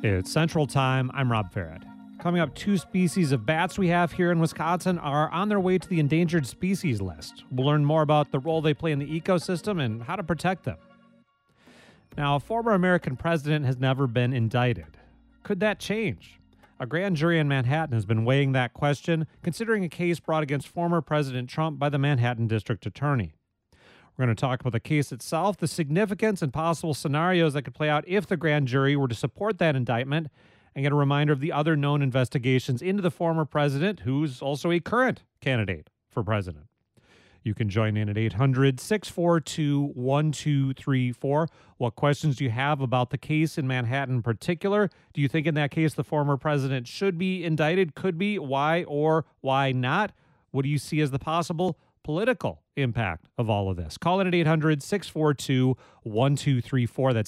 It's Central Time. I'm Rob Farrett. Coming up, 2 species of bats we have here in Wisconsin are on their way to the endangered species list. We'll learn more about the role they play in the ecosystem and how to protect them. Now, a former American president has never been indicted. Could that change? A grand jury in Manhattan has been weighing that question, considering a case brought against former President Trump by the Manhattan District Attorney. We're going to talk about the case itself, the significance and possible scenarios that could play out if the grand jury were to support that indictment, and get a reminder of the other known investigations into the former president, who's also a current candidate for president. You can join in at 800-642-1234. What questions do you have about the case in Manhattan in particular? Do you think in that case the former president should be indicted, could be? Why or why not? What do you see as the possible political impact of all of this? Call in at 800-642-1234. That's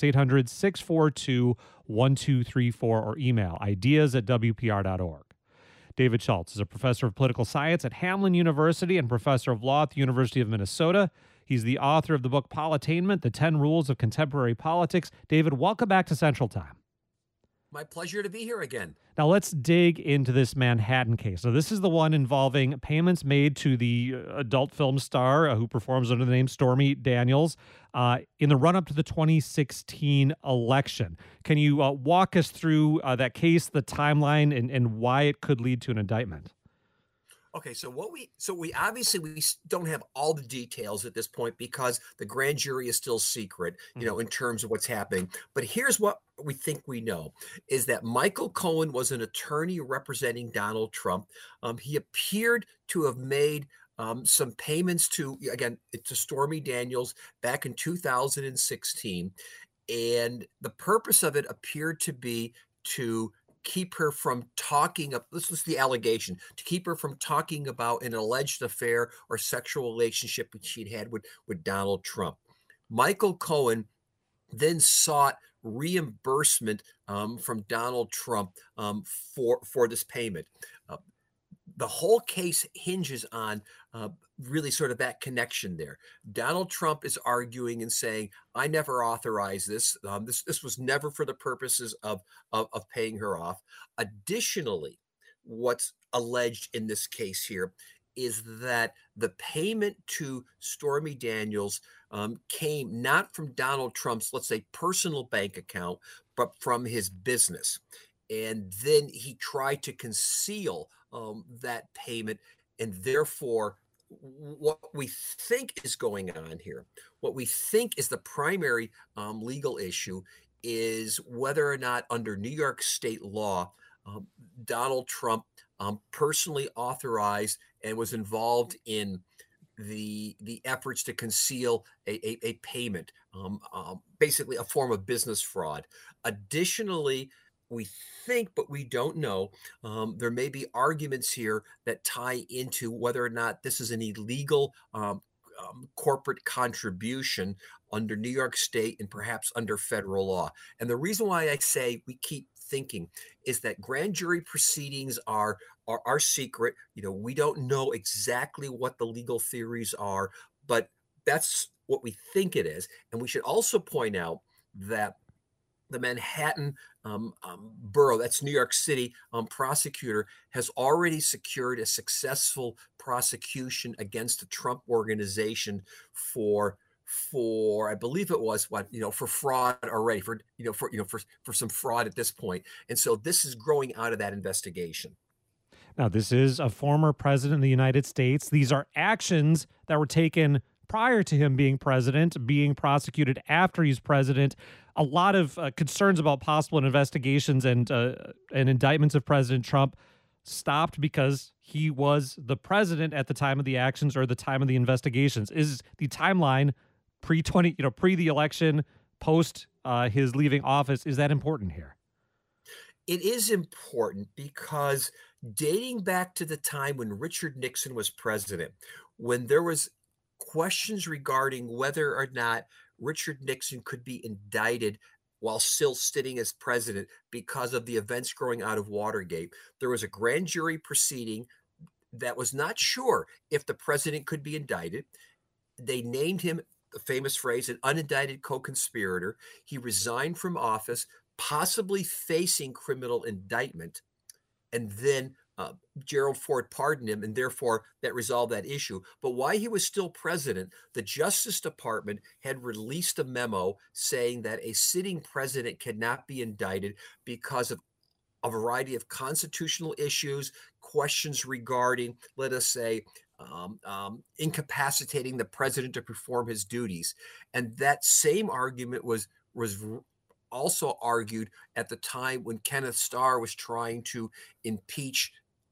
800-642-1234, or email ideas@wpr.org. David Schultz is a professor of political science at Hamline University and professor of law at the University of Minnesota. He's the author of the book Politainment, The 10 Rules of Contemporary Politics. David, welcome back to Central Time. My pleasure to be here again. Now let's dig into this Manhattan case. So this is the one involving payments made to the adult film star who performs under the name Stormy Daniels in the run-up to the 2016 election. Can you walk us through that case, the timeline, and why it could lead to an indictment? Okay, so we obviously don't have all the details at this point because the grand jury is still secret, in terms of what's happening. But here's what we think we know is that Michael Cohen was an attorney representing Donald Trump. He appeared to have made some payments to Stormy Daniels back in 2016. And the purpose of it appeared to be to keep her from talking up. This was the allegation, to keep her from talking about an alleged affair or sexual relationship that she'd had with Donald Trump. Michael Cohen then sought reimbursement from Donald Trump for this payment. The whole case hinges on really sort of that connection there. Donald Trump is arguing and saying, I never authorized this. This was never for the purposes of paying her off. Additionally, what's alleged in this case here is that the payment to Stormy Daniels came not from Donald Trump's, let's say, personal bank account, but from his business. And then he tried to conceal that payment, and therefore what we think is going on here, what we think is the primary legal issue, is whether or not under New York state law, Donald Trump personally authorized and was involved in the efforts to conceal a payment, basically a form of business fraud. Additionally, we think, but we don't know, there may be arguments here that tie into whether or not this is an illegal corporate contribution under New York state and perhaps under federal law. And the reason why I say we keep thinking is that grand jury proceedings are secret. We don't know exactly what the legal theories are, but that's what we think it is. And we should also point out that the Manhattan borough, that's New York City, prosecutor has already secured a successful prosecution against the Trump organization for I believe it was for fraud already, for some fraud at this point. And so this is growing out of that investigation. Now, this is a former president of the United States. These are actions that were taken prior to him being president, being prosecuted after he's president. A lot of concerns about possible investigations and indictments of President Trump stopped because he was the president at the time of the actions or the time of the investigations. Is the timeline pre the election, post his leaving office, is that important here? It is important because dating back to the time when Richard Nixon was president, when there was questions regarding whether or not Richard Nixon could be indicted while still sitting as president because of the events growing out of Watergate, there was a grand jury proceeding that was not sure if the president could be indicted. They named him, the famous phrase, an unindicted co-conspirator. He resigned from office. possibly facing criminal indictment, and then Gerald Ford pardoned him, and therefore that resolved that issue. But while he was still president, the Justice Department had released a memo saying that a sitting president cannot be indicted because of a variety of constitutional issues, questions regarding, let us say, incapacitating the president to perform his duties. And that same argument was also argued at the time when Kenneth Starr was trying to impeach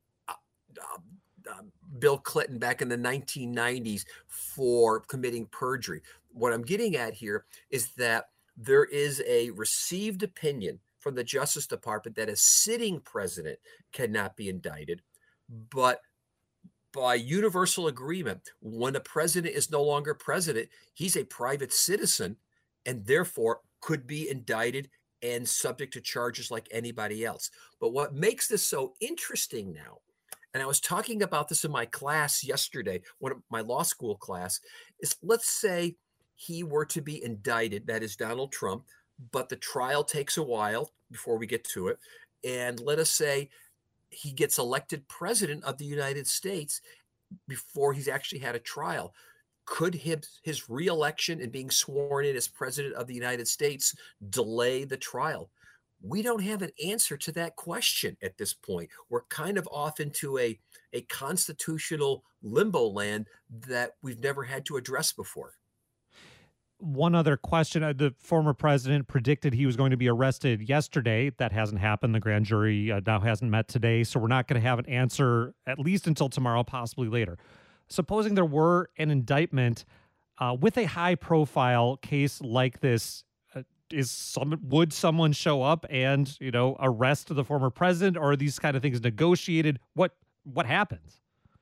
Bill Clinton back in the 1990s for committing perjury. What I'm getting at here is that there is a received opinion from the Justice Department that a sitting president cannot be indicted, but by universal agreement, when a president is no longer president, he's a private citizen and therefore could be indicted and subject to charges like anybody else. But what makes this so interesting now, and I was talking about this in my class yesterday, one of my law school class, is let's say he were to be indicted, that is Donald Trump, but the trial takes a while before we get to it. And let us say he gets elected president of the United States before he's actually had a trial. Could his reelection and being sworn in as president of the United States delay the trial? We don't have an answer to that question at this point. We're kind of off into a constitutional limbo land that we've never had to address before. One other question. The former president predicted he was going to be arrested yesterday. That hasn't happened. The grand jury now hasn't met today, so we're not going to have an answer at least until tomorrow, possibly later. Supposing there were an indictment with a high-profile case like this, would someone show up and arrest the former president, or are these kind of things negotiated? What happens?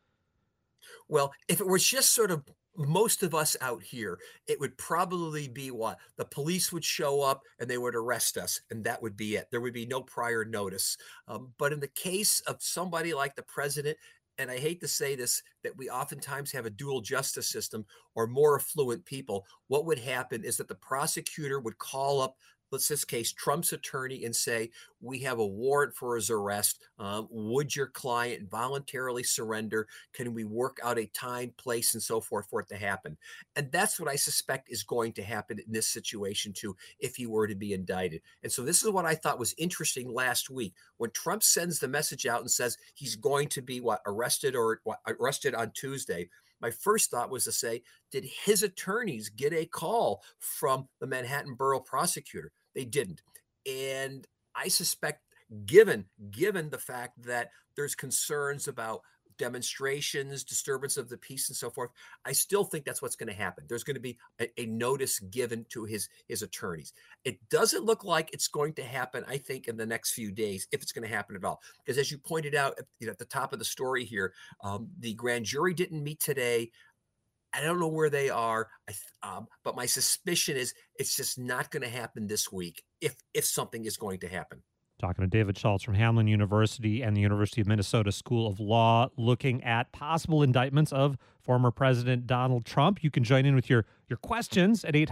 Well, if it was just sort of most of us out here, it would probably be what? The police would show up and they would arrest us, and that would be it. There would be no prior notice. But in the case of somebody like the president, and I hate to say this, that we oftentimes have a dual justice system or more affluent people, what would happen is that the prosecutor would call up, let's this case, Trump's attorney and say, we have a warrant for his arrest. Would your client voluntarily surrender? Can we work out a time, place, and so forth for it to happen? And that's what I suspect is going to happen in this situation too, if he were to be indicted. And so this is what I thought was interesting last week. When Trump sends the message out and says he's going to be arrested on Tuesday, my first thought was to say, did his attorneys get a call from the Manhattan Borough prosecutor? They didn't. And I suspect, given the fact that there's concerns about demonstrations, disturbance of the peace, and so forth, I still think that's what's going to happen. There's going to be a notice given to his attorneys. It doesn't look like it's going to happen, I think, in the next few days, if it's going to happen at all. Because as you pointed out at the top of the story here, the grand jury didn't meet today. I don't know where they are, but my suspicion is it's just not going to happen this week if something is going to happen. Talking to David Schultz from Hamline University and the University of Minnesota School of Law, looking at possible indictments of former President Donald Trump. You can join in with your questions at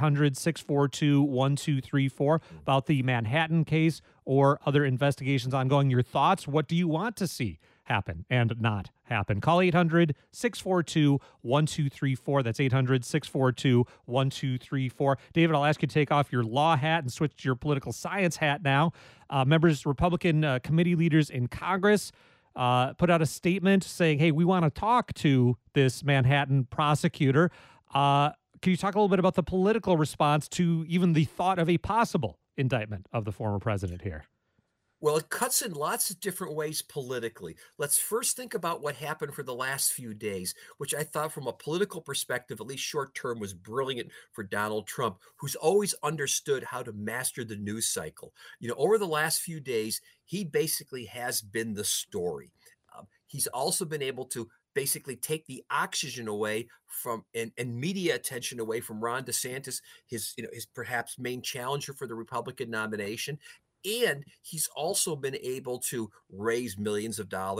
800-642-1234 about the Manhattan case or other investigations ongoing. Your thoughts, what do you want to see happen and not happen? Call 800-642-1234. That's 800-642-1234. David, I'll ask you to take off your law hat and switch to your political science hat now. Republican committee leaders in Congress put out a statement saying, hey, we want to talk to this Manhattan prosecutor. Can you talk a little bit about the political response to even the thought of a possible indictment of the former president here? Well, it cuts in lots of different ways politically. Let's first think about what happened for the last few days, which I thought from a political perspective, at least short term, was brilliant for Donald Trump, who's always understood how to master the news cycle. Over the last few days, he basically has been the story. He's also been able to basically take the oxygen away from and media attention away from Ron DeSantis, his perhaps main challenger for the Republican nomination. And he's also been able to raise millions of dollars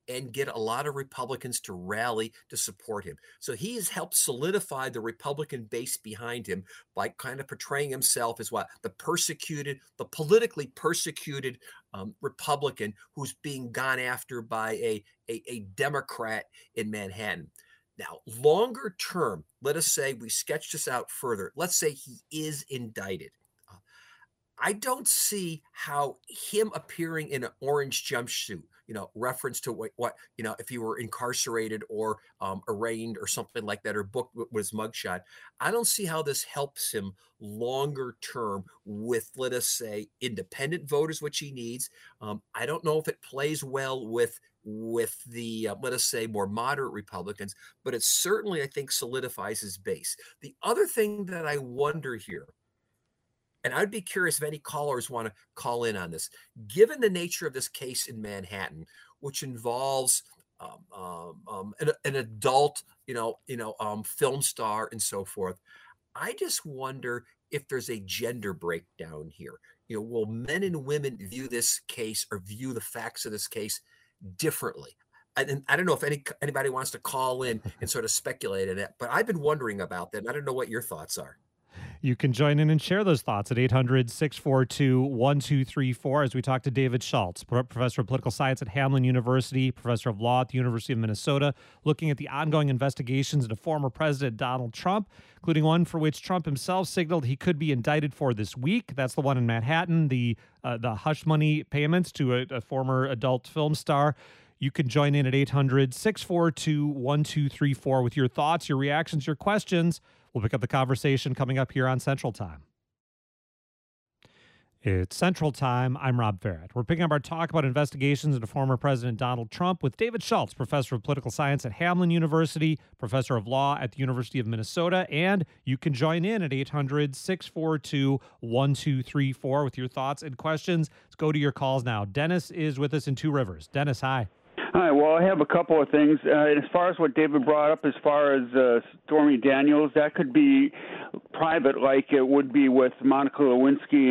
and get a lot of Republicans to rally to support him. So he has helped solidify the Republican base behind him by kind of portraying himself as what? The persecuted, the politically persecuted Republican who's being gone after by a Democrat in Manhattan. Now, longer term, let us say we sketch this out further. Let's say he is indicted. I don't see how him appearing in an orange jumpsuit, reference to what if he were incarcerated or arraigned or something like that, or booked with his mugshot. I don't see how this helps him longer term with, let us say, independent voters, which he needs. I don't know if it plays well with the let us say more moderate Republicans, but it certainly, I think, solidifies his base. The other thing that I wonder here, and I'd be curious if any callers want to call in on this, given the nature of this case in Manhattan, which involves an adult, film star and so forth, I just wonder if there's a gender breakdown here. Will men and women view this case or view the facts of this case differently? And I don't know if anybody wants to call in and sort of speculate on it, but I've been wondering about that. And I don't know what your thoughts are. You can join in and share those thoughts at 800-642-1234 as we talk to David Schultz, professor of political science at Hamline University, professor of law at the University of Minnesota, looking at the ongoing investigations into former President Donald Trump, including one for which Trump himself signaled he could be indicted for this week. That's the one in Manhattan, the hush money payments to a former adult film star. You can join in at 800-642-1234 with your thoughts, your reactions, your questions. We'll pick up the conversation coming up here on Central Time. It's Central Time. I'm Rob Farrett. We're picking up our talk about investigations into former President Donald Trump with David Schultz, professor of political science at Hamline University, professor of law at the University of Minnesota, and you can join in at 800-642-1234 with your thoughts and questions. Let's go to your calls now. Dennis is with us in Two Rivers. Dennis, hi. Hi. Well, I have a couple of things. As far as what David brought up, as far as Stormy Daniels, that could be private, like it would be with Monica Lewinsky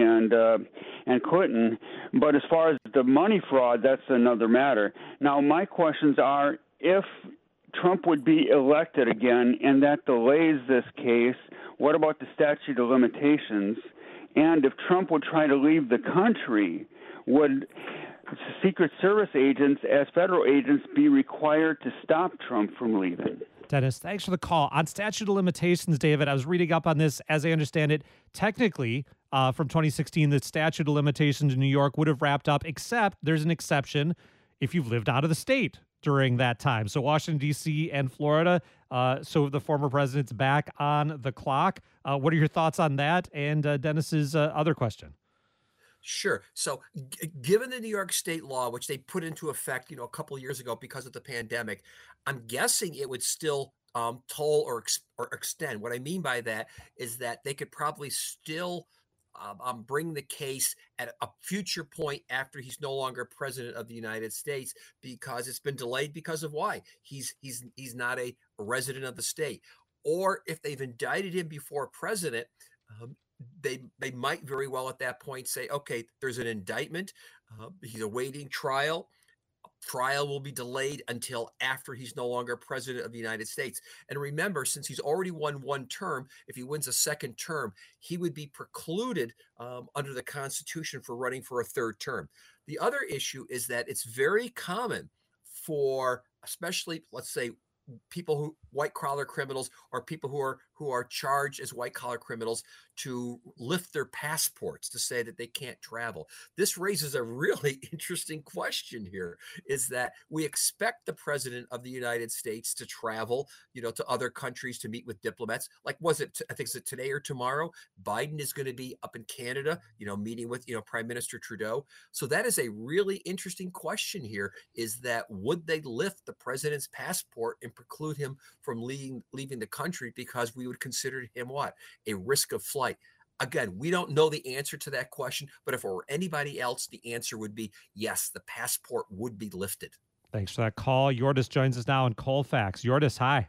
and Clinton. But as far as the money fraud, that's another matter. Now, my questions are, if Trump would be elected again and that delays this case, what about the statute of limitations? And if Trump would try to leave the country, would Secret Service agents, as federal agents, be required to stop Trump from leaving? Dennis, thanks for the call. On statute of limitations, David, I was reading up on this. As I understand it, technically, from 2016, the statute of limitations in New York would have wrapped up, except there's an exception if you've lived out of the state during that time. So Washington, D.C. and Florida, so the former president's back on the clock. What are your thoughts on that? And Dennis's other question. Sure. So given the New York state law, which they put into effect, a couple of years ago because of the pandemic, I'm guessing it would still toll or extend. What I mean by that is that they could probably still bring the case at a future point after he's no longer president of the United States, because it's been delayed because of why? He's not a resident of the state. Or if they've indicted him before president, they might very well at that point say, okay, there's an indictment. He's awaiting trial. Trial will be delayed until after he's no longer president of the United States. And remember, since he's already won one term, if he wins a second term, he would be precluded under the Constitution for running for a third term. The other issue is that it's very common for, especially, let's say, people who white collar criminals or people who are charged as white collar criminals to lift their passports to say that they can't travel. This raises a really interesting question here, is that we expect the president of the United States to travel, to other countries to meet with diplomats. Like, I think it's today or tomorrow, Biden is going to be up in Canada, meeting with, Prime Minister Trudeau. So that is a really interesting question here, is that would they lift the president's passport and preclude him from leaving the country because we would consider him what? A risk of flight. Again, we don't know the answer to that question, but if it were anybody else, the answer would be yes, the passport would be lifted. Thanks for that call. Yordis joins us now in Colfax. Yordis, hi.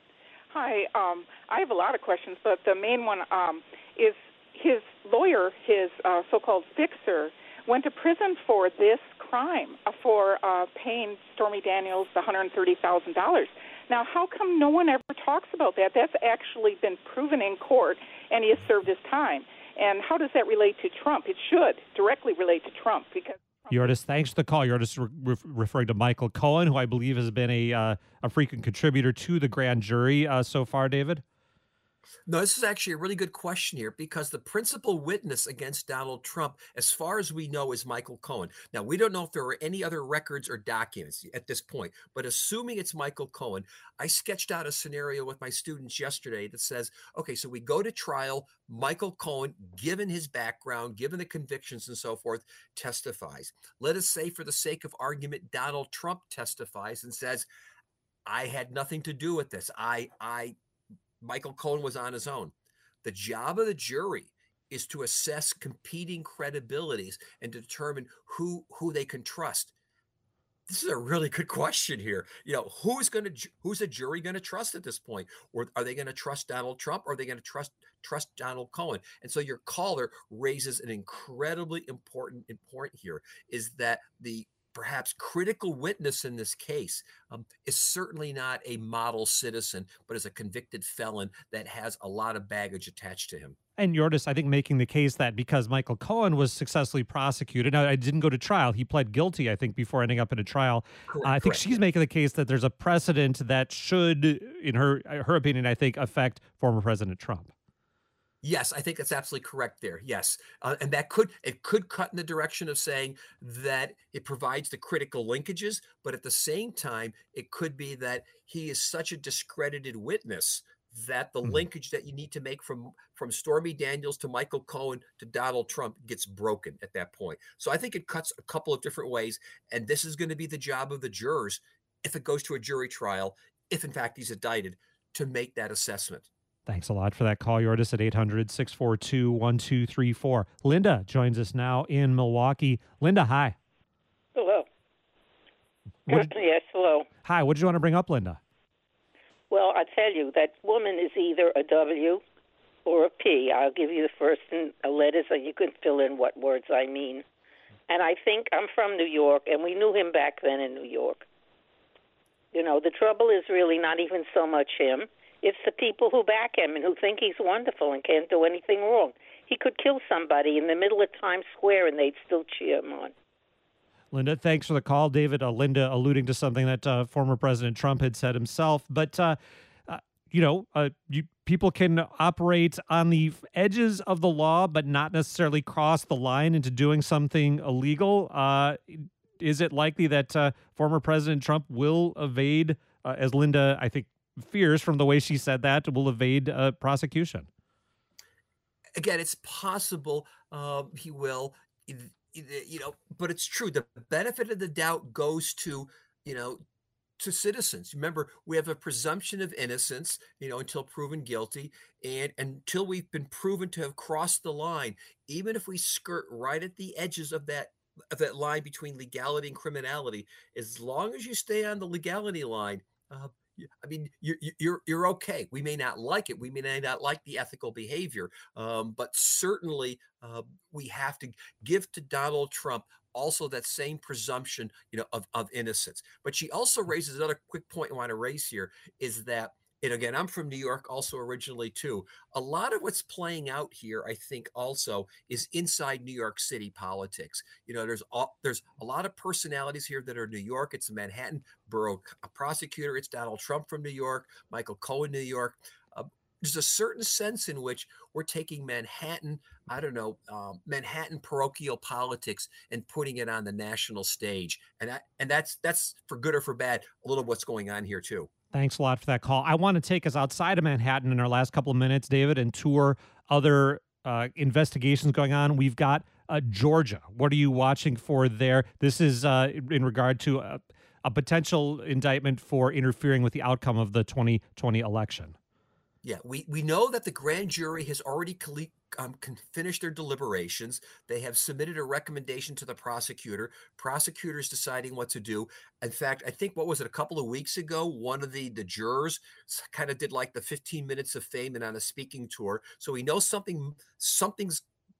Hi. I have a lot of questions, but the main one is his lawyer, his so-called fixer, went to prison for this crime for paying Stormy Daniels the $130,000. Now, how come no one ever talks about that? That's actually been proven in court, and he has served his time. And how does that relate to Trump? It should directly relate to Trump because. Yordis, thanks for the call. Yordis referring to Michael Cohen, who I believe has been a frequent contributor to the grand jury so far, David. No, this is actually a really good question here because the principal witness against Donald Trump, as far as we know, is Michael Cohen. Now, we don't know if there are any other records or documents at this point, but assuming it's Michael Cohen, I sketched out a scenario with my students yesterday that says, okay, so we go to trial, Michael Cohen, given his background, given the convictions and so forth, testifies. Let us say, for the sake of argument, Donald Trump testifies and says, I had nothing to do with this. Michael Cohen was on his own. The job of the jury is to assess competing credibilities and determine who they can trust. This is a really good question here. Who's a jury going to trust at this point? Or are they going to trust Donald Trump, or are they going to trust Donald Cohen? And so your caller raises an incredibly important point here, is that the perhaps critical witness in this case is certainly not a model citizen, but is a convicted felon that has a lot of baggage attached to him. And Yordis, I think, making the case that because Michael Cohen was successfully prosecuted, now I didn't go to trial. He pled guilty, I think, before ending up in a trial. I think she's making the case that there's a precedent that should, in her opinion, I think, affect former President Trump. Yes, I think that's absolutely correct there. Yes. And it could cut in the direction of saying that it provides the critical linkages, but at the same time, it could be that he is such a discredited witness that the linkage that you need to make from Stormy Daniels to Michael Cohen to Donald Trump gets broken at that point. So I think it cuts a couple of different ways. And this is going to be the job of the jurors, if it goes to a jury trial, if in fact he's indicted, to make that assessment. Thanks a lot for that call, Yordis, at 800-642-1234. Linda joins us now in Milwaukee. Linda, hi. Hello. Yes, hello. Hi, what did you want to bring up, Linda? Well, I tell you, that woman is either a W or a P. I'll give you the first letters, so you can fill in what words I mean. And I think I'm from New York, and we knew him back then in New York. The trouble is really not even so much him. It's the people who back him and who think he's wonderful and can't do anything wrong. He could kill somebody in the middle of Times Square and they'd still cheer him on. Linda, thanks for the call. David, Linda alluding to something that former President Trump had said himself. But, people can operate on the edges of the law, but not necessarily cross the line into doing something illegal. Is it likely that former President Trump will evade, as Linda, I think, fears from the way she said that, will evade prosecution? Again, it's possible he will, but it's true. The benefit of the doubt goes to citizens. Remember, we have a presumption of innocence, until proven guilty, and until we've been proven to have crossed the line, even if we skirt right at the edges of that line between legality and criminality, as long as you stay on the legality line, you're okay. We may not like it. We may not like the ethical behavior, but certainly we have to give to Donald Trump also that same presumption, of innocence. But she also raises another quick point I want to raise here, is that, and again, I'm from New York also originally too. A lot of what's playing out here, I think, also is inside New York City politics. There's a lot of personalities here that are New York. It's the Manhattan Borough Prosecutor. It's Donald Trump from New York, Michael Cohen, New York. There's a certain sense in which we're taking Manhattan, Manhattan parochial politics and putting it on the national stage. And that's for good or for bad, a little of what's going on here too. Thanks a lot for that call. I want to take us outside of Manhattan in our last couple of minutes, David, and tour other investigations going on. We've got Georgia. What are you watching for there? This is in regard to a potential indictment for interfering with the outcome of the 2020 election. Yeah, we know that the grand jury has already finished their deliberations. They have submitted a recommendation to the prosecutor. Prosecutor's deciding what to do. In fact, I think, what was it, a couple of weeks ago, one of the jurors kind of did like the 15 minutes of fame and on a speaking tour. So we know something's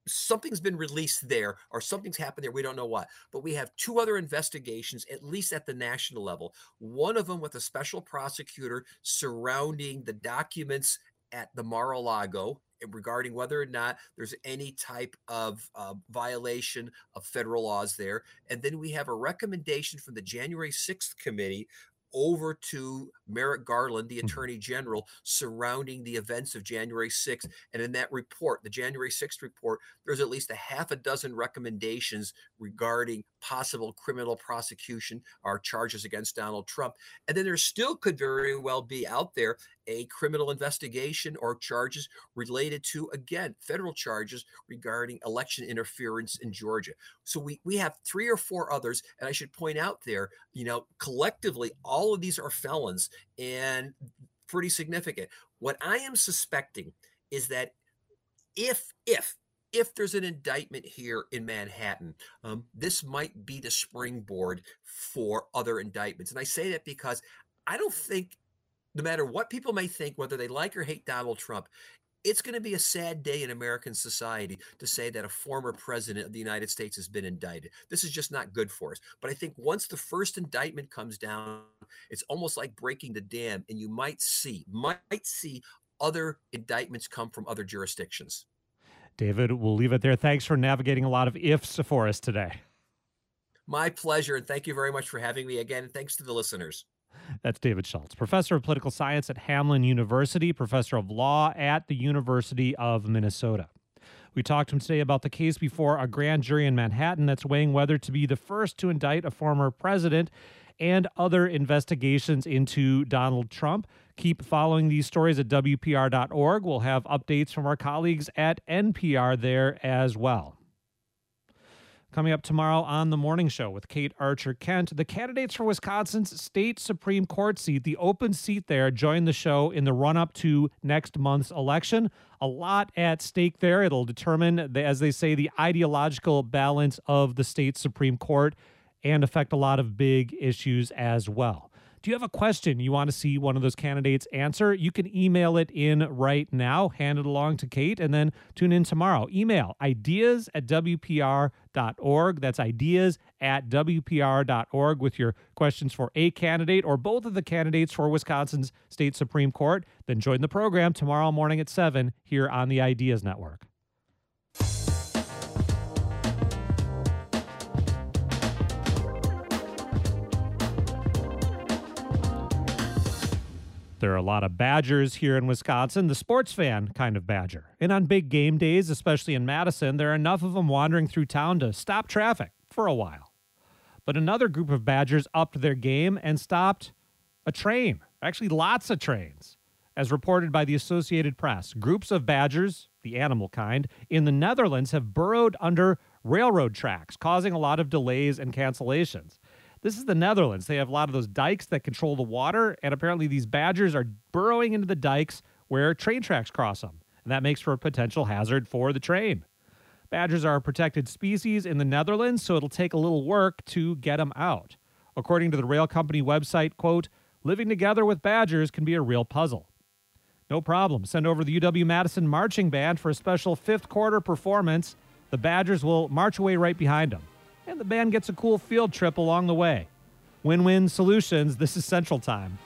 something's been released there or something's happened there. We don't know what, but we have two other investigations, at least at the national level. One of them with a special prosecutor surrounding the documents at the Mar-a-Lago regarding whether or not there's any type of violation of federal laws there. And then we have a recommendation from the January 6th committee over to Merrick Garland, the Attorney General, surrounding the events of January 6th. And in that report, the January 6th report, there's at least a half a dozen recommendations regarding possible criminal prosecution or charges against Donald Trump. And then there still could very well be out there a criminal investigation or charges related to, again, federal charges regarding election interference in Georgia. So we have 3 or 4 others. And I should point out there, collectively, all of these are felons and pretty significant. What I am suspecting is that if there's an indictment here in Manhattan, this might be the springboard for other indictments. And I say that because I don't think, no matter what people may think, whether they like or hate Donald Trump, it's going to be a sad day in American society to say that a former president of the United States has been indicted. This is just not good for us. But I think once the first indictment comes down, it's almost like breaking the dam, and you might see other indictments come from other jurisdictions. David, we'll leave it there. Thanks for navigating a lot of ifs for us today. My pleasure, and thank you very much for having me again. And thanks to the listeners. That's David Schultz, professor of political science at Hamline University, professor of law at the University of Minnesota. We talked to him today about the case before a grand jury in Manhattan that's weighing whether to be the first to indict a former president and other investigations into Donald Trump. Keep following these stories at WPR.org. We'll have updates from our colleagues at NPR there as well. Coming up tomorrow on The Morning Show with Kate Archer-Kent, the candidates for Wisconsin's state Supreme Court seat, the open seat there, join the show in the run-up to next month's election. A lot at stake there. It'll determine, as they say, the ideological balance of the state Supreme Court and affect a lot of big issues as well. Do you have a question you want to see one of those candidates answer? You can email it in right now, hand it along to Kate, and then tune in tomorrow. Email ideas@WPR.org. That's ideas@WPR.org with your questions for a candidate or both of the candidates for Wisconsin's state Supreme Court. Then join the program tomorrow morning at 7 here on the Ideas Network. There are a lot of Badgers here in Wisconsin, the sports fan kind of Badger. And on big game days, especially in Madison, there are enough of them wandering through town to stop traffic for a while. But another group of Badgers upped their game and stopped a train, actually lots of trains. As reported by the Associated Press, groups of Badgers, the animal kind, in the Netherlands have burrowed under railroad tracks, causing a lot of delays and cancellations. This is the Netherlands. They have a lot of those dikes that control the water, and apparently these badgers are burrowing into the dikes where train tracks cross them, and that makes for a potential hazard for the train. Badgers are a protected species in the Netherlands, so it'll take a little work to get them out. According to the rail company website, quote, living together with badgers can be a real puzzle. No problem. Send over the UW-Madison Marching Band for a special fifth quarter performance. The Badgers will march away right behind them. And the band gets a cool field trip along the way. Win-win solutions. This is Central Time.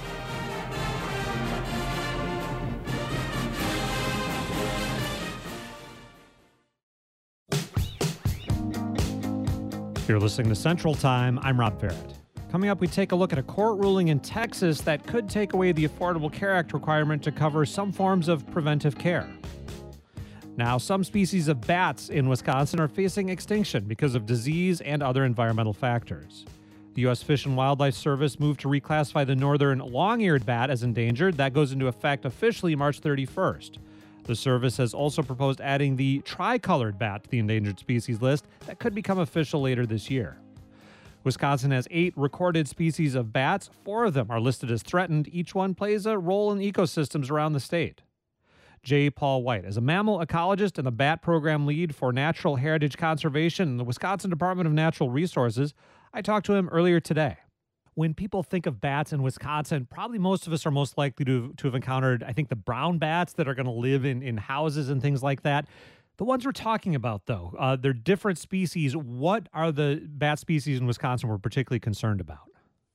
You're listening to Central Time. I'm Rob Barrett. Coming up, we take a look at a court ruling in Texas that could take away the Affordable Care Act requirement to cover some forms of preventive care. Now, some species of bats in Wisconsin are facing extinction because of disease and other environmental factors. The U.S. Fish and Wildlife Service moved to reclassify the northern long-eared bat as endangered. That goes into effect officially March 31st. The service has also proposed adding the tricolored bat to the endangered species list that could become official later this year. Wisconsin has 8 recorded species of bats. 4 of them are listed as threatened. Each one plays a role in ecosystems around the state. J. Paul White is a mammal ecologist and the bat program lead for natural heritage conservation in the Wisconsin Department of Natural Resources. I talked to him earlier today. When people think of bats in Wisconsin, probably most of us are most likely to have encountered, I think, the brown bats that are going to live in houses and things like that. The ones we're talking about, though, they're different species. What are the bat species in Wisconsin we're particularly concerned about?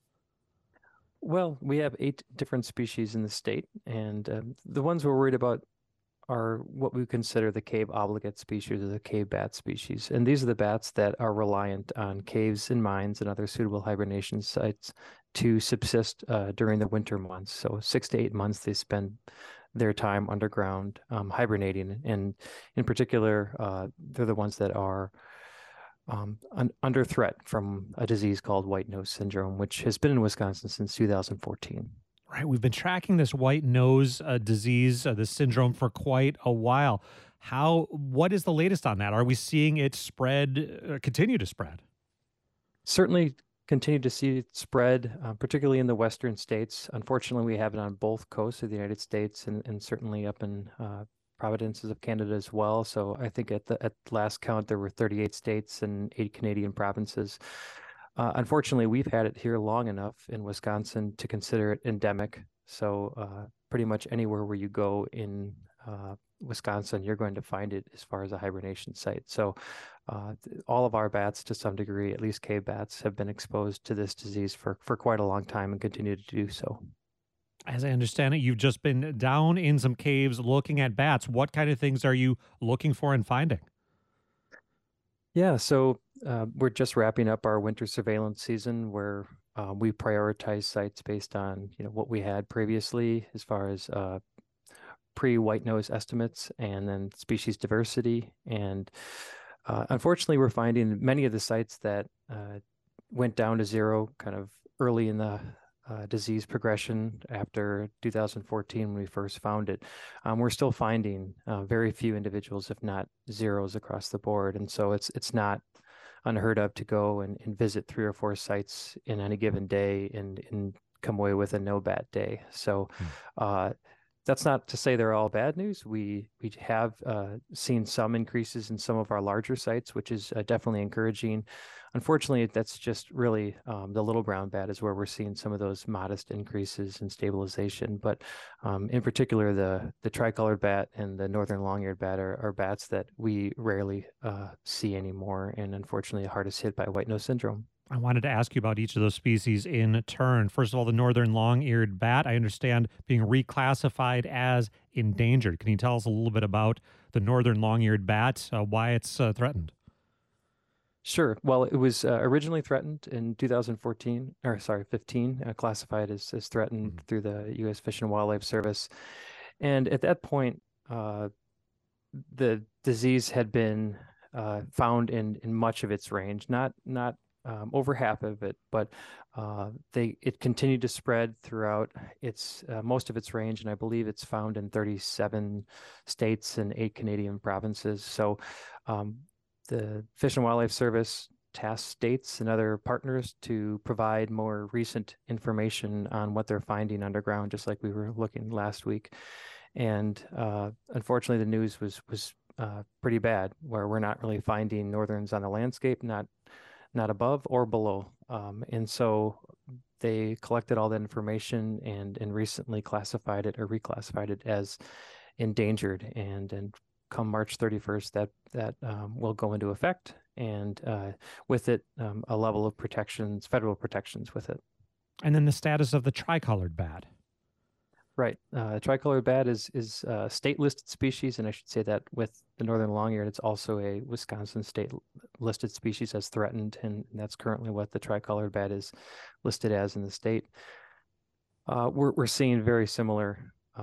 Well, we have 8 different species in the state, and the ones we're worried about are what we consider the cave obligate species, or the cave bat species. And these are the bats that are reliant on caves and mines and other suitable hibernation sites to subsist during the winter months. So 6 to 8 months they spend their time underground hibernating. And in particular, they're the ones that are under threat from a disease called white nose syndrome, which has been in Wisconsin since 2014. Right, we've been tracking this white nose disease, this syndrome, for quite a while. What is the latest on that? Are we seeing it spread, continue to spread? Certainly continue to see it spread, particularly in the western states. Unfortunately, we have it on both coasts of the United States, and certainly up in provinces of Canada as well. So I think at last count, there were 38 states and 8 Canadian provinces. Unfortunately, we've had it here long enough in Wisconsin to consider it endemic. So pretty much anywhere where you go in Wisconsin, you're going to find it as far as a hibernation site. So all of our bats, to some degree, at least cave bats, have been exposed to this disease for quite a long time and continue to do so. As I understand it, you've just been down in some caves looking at bats. What kind of things are you looking for and finding? Yeah, so we're just wrapping up our winter surveillance season, where we prioritize sites based on what we had previously as far as pre-white nose estimates and then species diversity. And unfortunately, we're finding many of the sites that went down to zero kind of early in the disease progression after 2014 when we first found it. We're still finding very few individuals, if not zeros, across the board. And so it's not unheard of to go and visit 3 or 4 sites in any given day and come away with a no bat day. So that's not to say they're all bad news. We have seen some increases in some of our larger sites, which is definitely encouraging. Unfortunately, that's just really the little brown bat is where we're seeing some of those modest increases in stabilization. But in particular, the tricolored bat and the northern long-eared bat are bats that we rarely see anymore, and unfortunately hardest hit by white nose syndrome. I wanted to ask you about each of those species in turn. First of all, the northern long-eared bat, I understand, being reclassified as endangered. Can you tell us a little bit about the northern long-eared bat, why it's threatened? Sure. Well, it was originally threatened in 2014, or sorry, 15, classified as threatened through the U.S. Fish and Wildlife Service. And at that point, the disease had been found in much of its range, not over half of it, but it continued to spread throughout its most of its range, and I believe it's found in 37 states and 8 Canadian provinces. So the Fish and Wildlife Service tasked states and other partners to provide more recent information on what they're finding underground, just like we were looking last week. And unfortunately, the news was pretty bad, where we're not really finding northerns on the landscape, not above or below. And so they collected all that information and recently classified it or reclassified it as endangered. And come March 31st, that will go into effect. And with it, a level of protections, federal protections with it. And then the status of the tricolored bat. Right. Tricolored bat is a state-listed species, and I should say that with the northern long-eared, it's also a Wisconsin state-listed species as threatened, and that's currently what the tricolored bat is listed as in the state. We're seeing very similar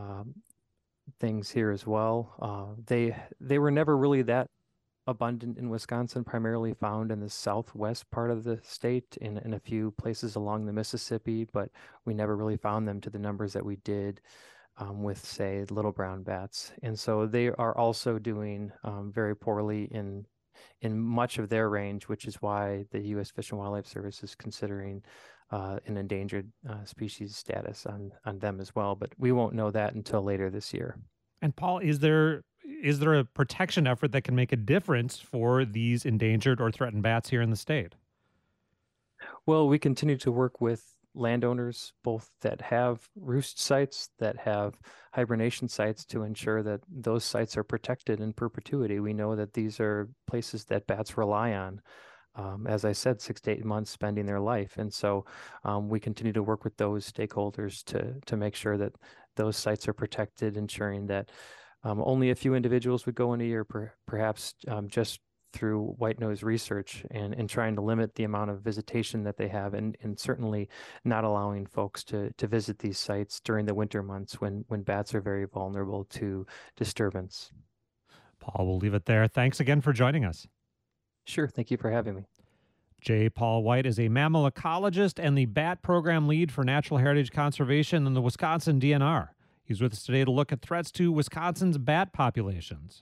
things here as well. They were never really that abundant in Wisconsin, primarily found in the southwest part of the state in a few places along the Mississippi, but we never really found them to the numbers that we did with, say, little brown bats. And so they are also doing very poorly in much of their range, which is why the U.S. Fish and Wildlife Service is considering an endangered species status on them as well. But we won't know that until later this year. And Paul, is there a protection effort that can make a difference for these endangered or threatened bats here in the state? Well, we continue to work with landowners, both that have roost sites, that have hibernation sites, to ensure that those sites are protected in perpetuity. We know that these are places that bats rely on. As I said, 6 to 8 months spending their life. And so we continue to work with those stakeholders to make sure that those sites are protected, ensuring that only a few individuals would go in a year, perhaps just through white nose research and trying to limit the amount of visitation that they have, and certainly not allowing folks to visit these sites during the winter months when bats are very vulnerable to disturbance. Paul, we'll leave it there. Thanks again for joining us. Sure. Thank you for having me. J. Paul White is a mammal ecologist and the bat program lead for natural heritage conservation in the Wisconsin DNR. He's with us today to look at threats to Wisconsin's bat populations.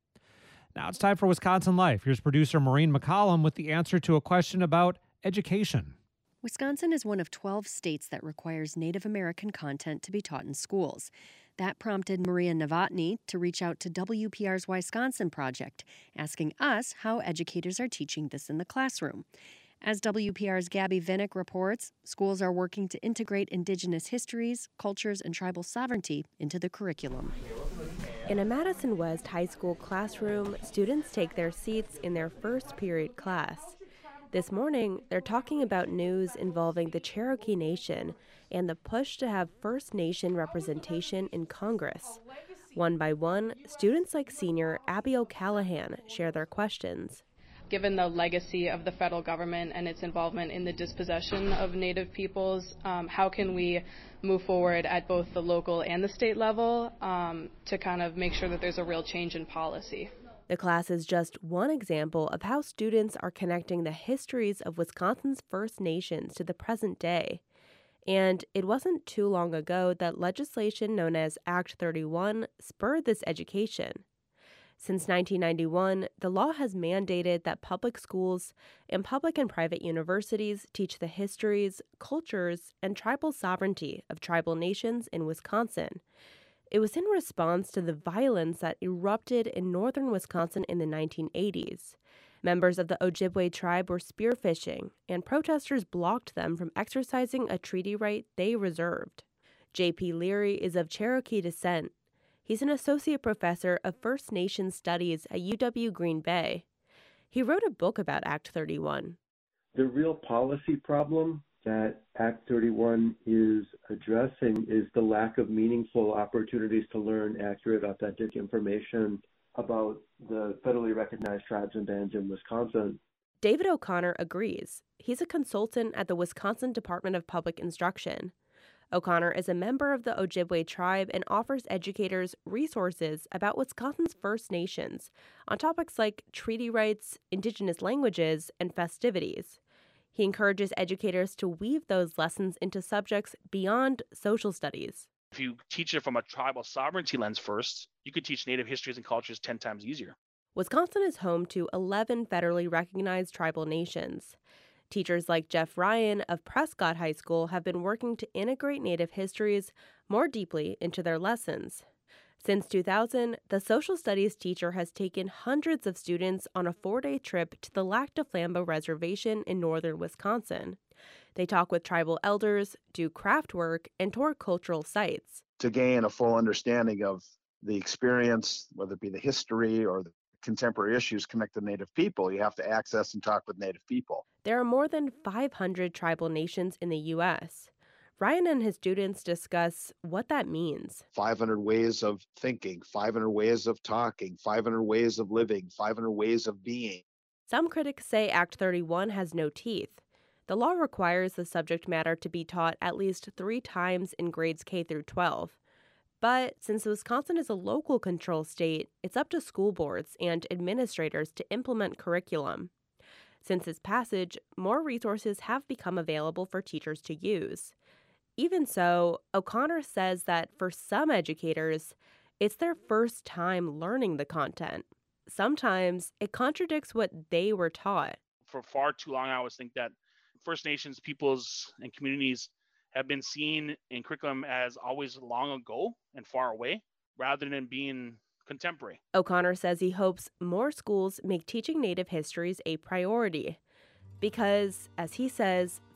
Now it's time for Wisconsin Life. Here's producer Maureen McCollum with the answer to a question about education. Wisconsin is one of 12 states that requires Native American content to be taught in schools. That prompted Maria Novotny to reach out to WPR's Wisconsin Project, asking us how educators are teaching this in the classroom. As WPR's Gabby Vinnick reports, schools are working to integrate Indigenous histories, cultures, and tribal sovereignty into the curriculum. In a Madison West High School classroom, students take their seats in their first period class. This morning, they're talking about news involving the Cherokee Nation and the push to have First Nation representation in Congress. One by one, students like senior Abby O'Callahan share their questions. Given the legacy of the federal government and its involvement in the dispossession of Native peoples, how can we move forward at both the local and the state level to kind of make sure that there's a real change in policy? The class is just one example of how students are connecting the histories of Wisconsin's First Nations to the present day. And it wasn't too long ago that legislation known as Act 31 spurred this education. Since 1991, the law has mandated that public schools and public and private universities teach the histories, cultures, and tribal sovereignty of tribal nations in Wisconsin. It was in response to the violence that erupted in northern Wisconsin in the 1980s. Members of the Ojibwe tribe were spearfishing, and protesters blocked them from exercising a treaty right they reserved. J.P. Leary is of Cherokee descent. He's an associate professor of First Nations Studies at UW Green Bay. He wrote a book about Act 31. The real policy problem that Act 31 is addressing is the lack of meaningful opportunities to learn accurate, authentic information about the federally recognized tribes and bands in Wisconsin. David O'Connor agrees. He's a consultant at the Wisconsin Department of Public Instruction. O'Connor is a member of the Ojibwe tribe and offers educators resources about Wisconsin's First Nations on topics like treaty rights, indigenous languages, and festivities. He encourages educators to weave those lessons into subjects beyond social studies. If you teach it from a tribal sovereignty lens first, you could teach Native histories and cultures 10 times easier. Wisconsin is home to 11 federally recognized tribal nations. Teachers like Jeff Ryan of Prescott High School have been working to integrate Native histories more deeply into their lessons. Since 2000, the social studies teacher has taken hundreds of students on a 4-day trip to the Lac de Flambeau Reservation in northern Wisconsin. They talk with tribal elders, do craft work, and tour cultural sites. To gain a full understanding of the experience, whether it be the history or the contemporary issues connected to Native people, you have to access and talk with Native people. There are more than 500 tribal nations in the U.S. Ryan and his students discuss what that means. 500 ways of thinking, 500 ways of talking, 500 ways of living, 500 ways of being. Some critics say Act 31 has no teeth. The law requires the subject matter to be taught at least 3 times in grades K through 12. But since Wisconsin is a local control state, it's up to school boards and administrators to implement curriculum. Since its passage, more resources have become available for teachers to use. Even so, O'Connor says that for some educators, it's their first time learning the content. Sometimes it contradicts what they were taught. For far too long, I always think that First Nations peoples and communities have been seen in curriculum as always long ago and far away, rather than being contemporary. O'Connor says he hopes more schools make teaching Native histories a priority because, as he says,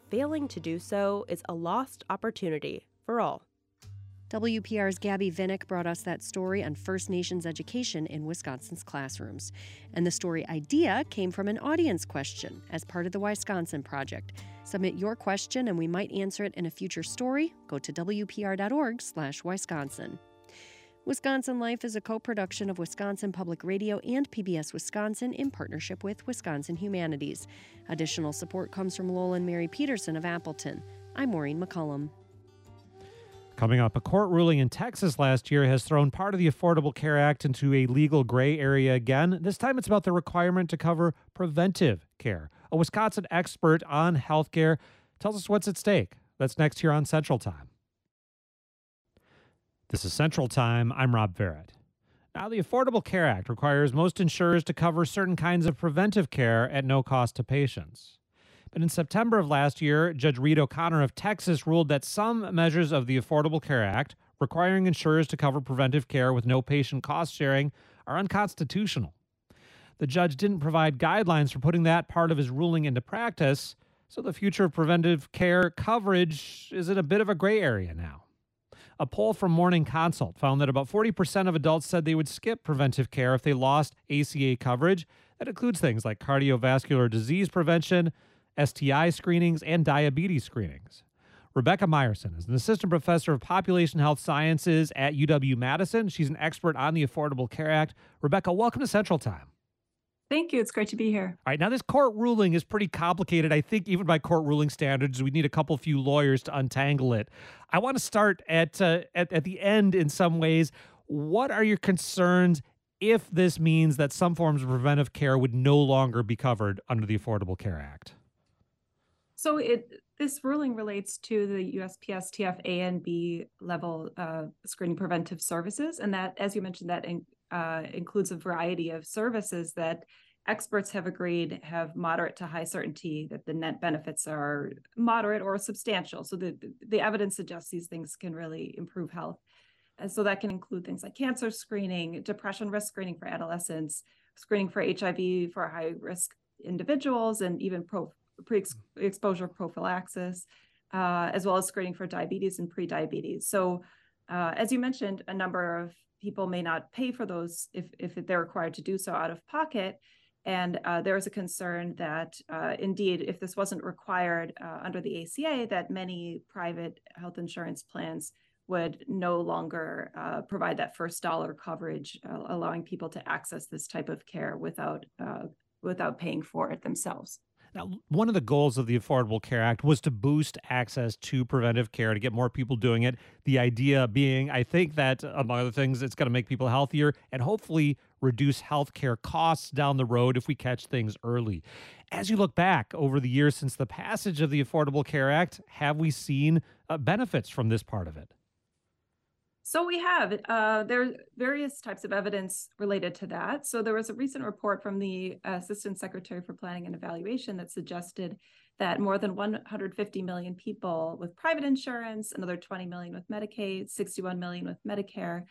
failing to do so is a lost opportunity for all. WPR's Gabby Vinnick brought us that story on First Nations education in Wisconsin's classrooms. And the story idea came from an audience question as part of the Wisconsin Project. Submit your question and we might answer it in a future story. Go to WPR.org/Wisconsin. Wisconsin Life is a co-production of Wisconsin Public Radio and PBS Wisconsin in partnership with Wisconsin Humanities. Additional support comes from Lowell and Mary Peterson of Appleton. I'm Maureen McCullum. Coming up, a court ruling in Texas last year has thrown part of the Affordable Care Act into a legal gray area again. This time it's about the requirement to cover preventive care. A Wisconsin expert on healthcare tells us what's at stake. That's next here on Central Time. This is Central Time. I'm Rob Barrett. Now, the Affordable Care Act requires most insurers to cover certain kinds of preventive care at no cost to patients. But in September of last year, Judge Reed O'Connor of Texas ruled that some measures of the Affordable Care Act, requiring insurers to cover preventive care with no patient cost sharing, are unconstitutional. The judge didn't provide guidelines for putting that part of his ruling into practice, so the future of preventive care coverage is in a bit of a gray area now. A poll from Morning Consult found that about 40% of adults said they would skip preventive care if they lost ACA coverage. That includes things like cardiovascular disease prevention, STI screenings, and diabetes screenings. Rebecca Meyerson is an assistant professor of population health sciences at UW-Madison. She's an expert on the Affordable Care Act. Rebecca, welcome to Central Time. Thank you. It's great to be here. All right, now this court ruling is pretty complicated. I think even by court ruling standards, we need a few lawyers to untangle it. I want to start at the end in some ways. What are your concerns if this means that some forms of preventive care would no longer be covered under the Affordable Care Act? So this ruling relates to the USPSTF A and B level screening preventive services. And that, as you mentioned, that includes a variety of services that experts have agreed have moderate to high certainty that the net benefits are moderate or substantial. So the evidence suggests these things can really improve health. And so that can include things like cancer screening, depression risk screening for adolescents, screening for HIV for high-risk individuals, and even pre-exposure prophylaxis, as well as screening for diabetes and prediabetes. So as you mentioned, a number of people may not pay for those if they're required to do so out of pocket. And there is a concern that indeed, if this wasn't required under the ACA, that many private health insurance plans would no longer provide that first dollar coverage, allowing people to access this type of care without paying for it themselves. Now, one of the goals of the Affordable Care Act was to boost access to preventive care, to get more people doing it. The idea being, I think that, among other things, it's going to make people healthier and hopefully reduce healthcare costs down the road if we catch things early. As you look back over the years since the passage of the Affordable Care Act, have we seen benefits from this part of it? So we have. There are various types of evidence related to that. So there was a recent report from the Assistant Secretary for Planning and Evaluation that suggested that more than 150 million people with private insurance, another 20 million with Medicaid, 61 million with Medicare,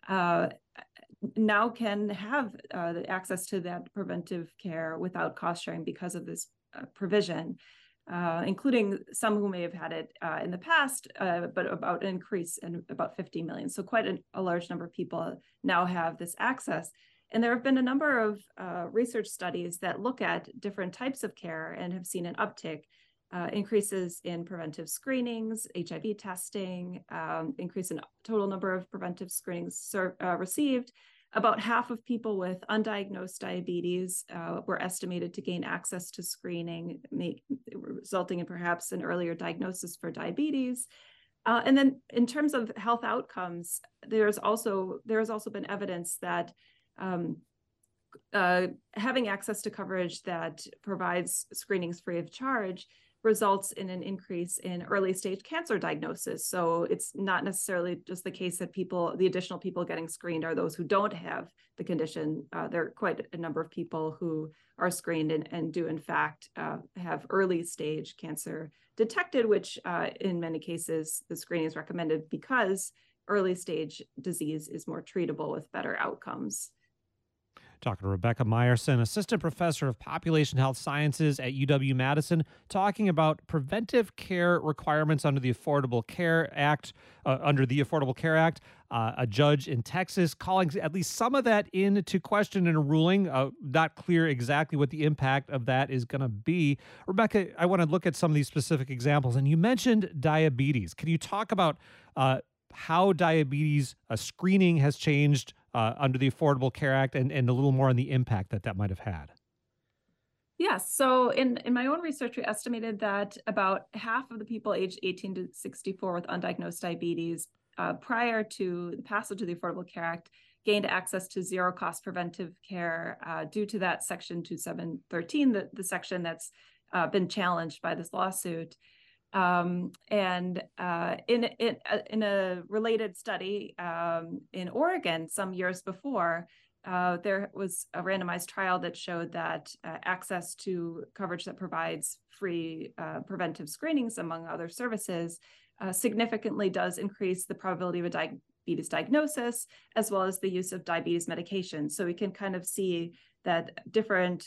now can have access to that preventive care without cost sharing because of this provision. Including some who may have had it in the past, but about an increase in about 50 million. So quite a large number of people now have this access. And there have been a number of research studies that look at different types of care and have seen an uptick, increases in preventive screenings, HIV testing, increase in total number of preventive screenings received. About half of people with undiagnosed diabetes were estimated to gain access to screening, resulting in perhaps an earlier diagnosis for diabetes. And then in terms of health outcomes, there's also been evidence that having access to coverage that provides screenings free of charge results in an increase in early stage cancer diagnosis. So it's not necessarily just the case that the additional people getting screened are those who don't have the condition. There are quite a number of people who are screened and do in fact have early stage cancer detected, which in many cases the screening is recommended because early stage disease is more treatable with better outcomes. Talking to Rebecca Meyerson, Assistant Professor of Population Health Sciences at UW-Madison, talking about preventive care requirements under the Affordable Care Act. A judge in Texas calling at least some of that into question in a ruling. Not clear exactly what the impact of that is going to be. Rebecca, I want to look at some of these specific examples. And you mentioned diabetes. Can you talk about how diabetes screening has changed under the Affordable Care Act and a little more on the impact that might have had? Yes. So in my own research, we estimated that about half of the people aged 18 to 64 with undiagnosed diabetes prior to the passage of the Affordable Care Act gained access to zero-cost preventive care due to that Section 2713, the section that's been challenged by this lawsuit. In a related study in Oregon some years before, there was a randomized trial that showed that access to coverage that provides free preventive screenings, among other services, significantly does increase the probability of a diabetes diagnosis, as well as the use of diabetes medication. So we can kind of see that different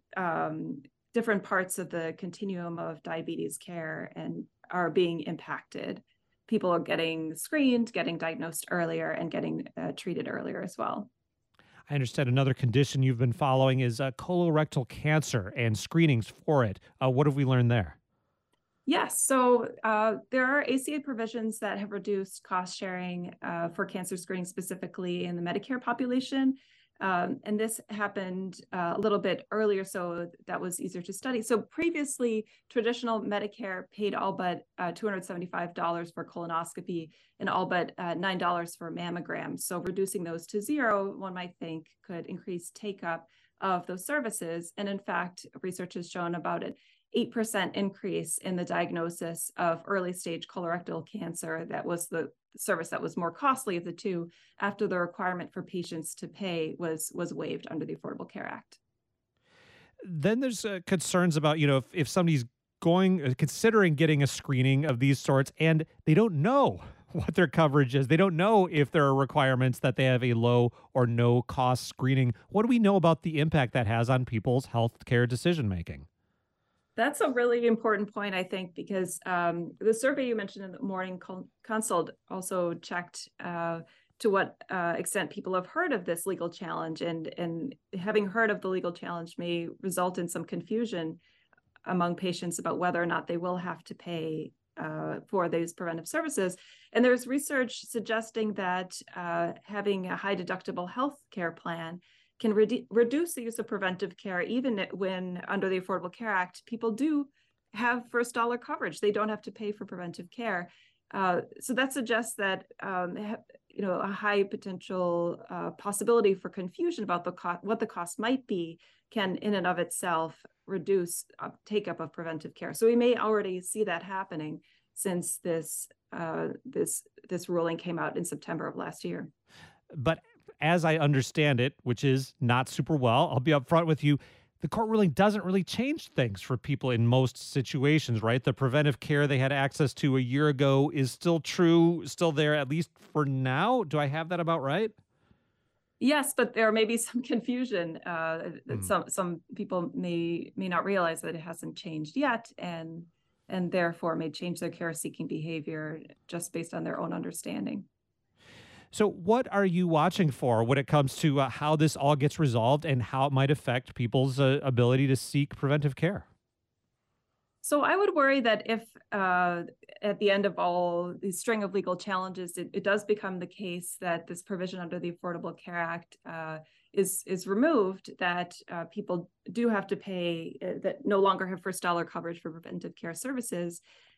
parts of the continuum of diabetes care and are being impacted. People are getting screened, getting diagnosed earlier, and getting treated earlier as well. I understand another condition you've been following is colorectal cancer and screenings for it. What have we learned there? Yes, so there are ACA provisions that have reduced cost sharing for cancer screening, specifically in the Medicare population. And this happened a little bit earlier, so that was easier to study. So previously, traditional Medicare paid all but $275 for colonoscopy and all but $9 for mammogram. So reducing those to zero, one might think, could increase take-up of those services. And in fact, research has shown about an 8% increase in the diagnosis of early-stage colorectal cancer. That was the service that was more costly of the two after the requirement for patients to pay was waived under the Affordable Care Act. Then there's concerns about, if somebody's considering getting a screening of these sorts and they don't know what their coverage is. They don't know if there are requirements that they have a low or no cost screening. What do we know about the impact that has on people's healthcare decision-making? That's a really important point, I think, because the survey you mentioned in the Morning Consult also checked to what extent people have heard of this legal challenge, and having heard of the legal challenge may result in some confusion among patients about whether or not they will have to pay for these preventive services. And there's research suggesting that having a high deductible health care plan can reduce the use of preventive care, even when under the Affordable Care Act, people do have first dollar coverage. They don't have to pay for preventive care. So that suggests that a high potential possibility for confusion about what the cost might be can, in and of itself, reduce take-up of preventive care. So we may already see that happening since this ruling came out in September of last year. But as I understand it, which is not super well, I'll be upfront with you, the court ruling doesn't really change things for people in most situations, right? The preventive care they had access to a year ago is still true, still there, at least for now. Do I have that about right? Yes, but there may be some confusion. Some people may not realize that it hasn't changed yet, and therefore may change their care-seeking behavior just based on their own understanding. So what are you watching for when it comes to how this all gets resolved and how it might affect people's ability to seek preventive care? So I would worry that if at the end of all these string of legal challenges, it does become the case that this provision under the Affordable Care Act is removed, that people do have to pay, that no longer have first dollar coverage for preventive care services,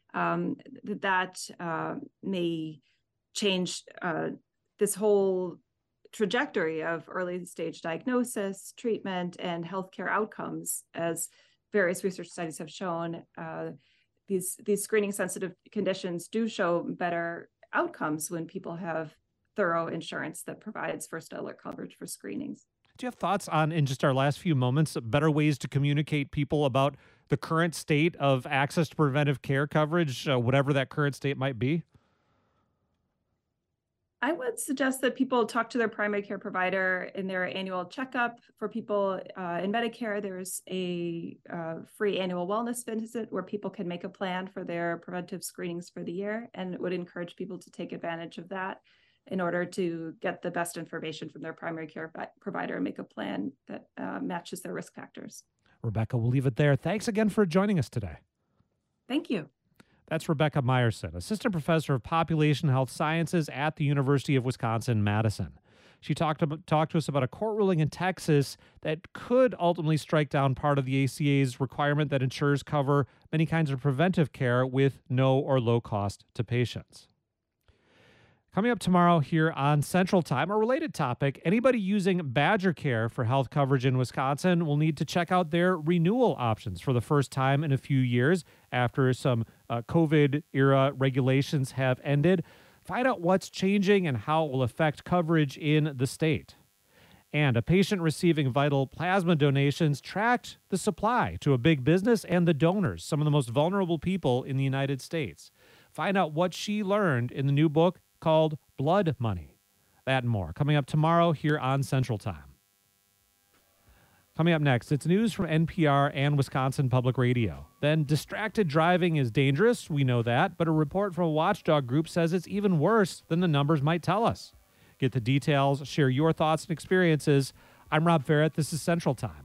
that may change this whole trajectory of early stage diagnosis, treatment, and healthcare outcomes. As various research studies have shown, these screening sensitive conditions do show better outcomes when people have thorough insurance that provides first dollar coverage for screenings. Do you have thoughts on, in just our last few moments, better ways to communicate people about the current state of access to preventive care coverage, whatever that current state might be? I would suggest that people talk to their primary care provider in their annual checkup. For people in Medicare, there's a free annual wellness visit where people can make a plan for their preventive screenings for the year, and would encourage people to take advantage of that in order to get the best information from their primary care provider and make a plan that matches their risk factors. Rebecca, we'll leave it there. Thanks again for joining us today. Thank you. That's Rebecca Meyerson, Assistant Professor of Population Health Sciences at the University of Wisconsin-Madison. She talked to us about a court ruling in Texas that could ultimately strike down part of the ACA's requirement that insurers cover many kinds of preventive care with no or low cost to patients. Coming up tomorrow here on Central Time, a related topic, anybody using Badger Care for health coverage in Wisconsin will need to check out their renewal options for the first time in a few years after some COVID-era regulations have ended. Find out what's changing and how it will affect coverage in the state. And a patient receiving vital plasma donations tracked the supply to a big business and the donors, some of the most vulnerable people in the United States. Find out what she learned in the new book called Blood Money. That and more coming up tomorrow here on Central Time. Coming up next, it's news from NPR and Wisconsin Public Radio. Then distracted driving is dangerous, we know that, but a report from a watchdog group says it's even worse than the numbers might tell us. Get the details, share your thoughts and experiences. I'm Rob Ferret. This is Central Time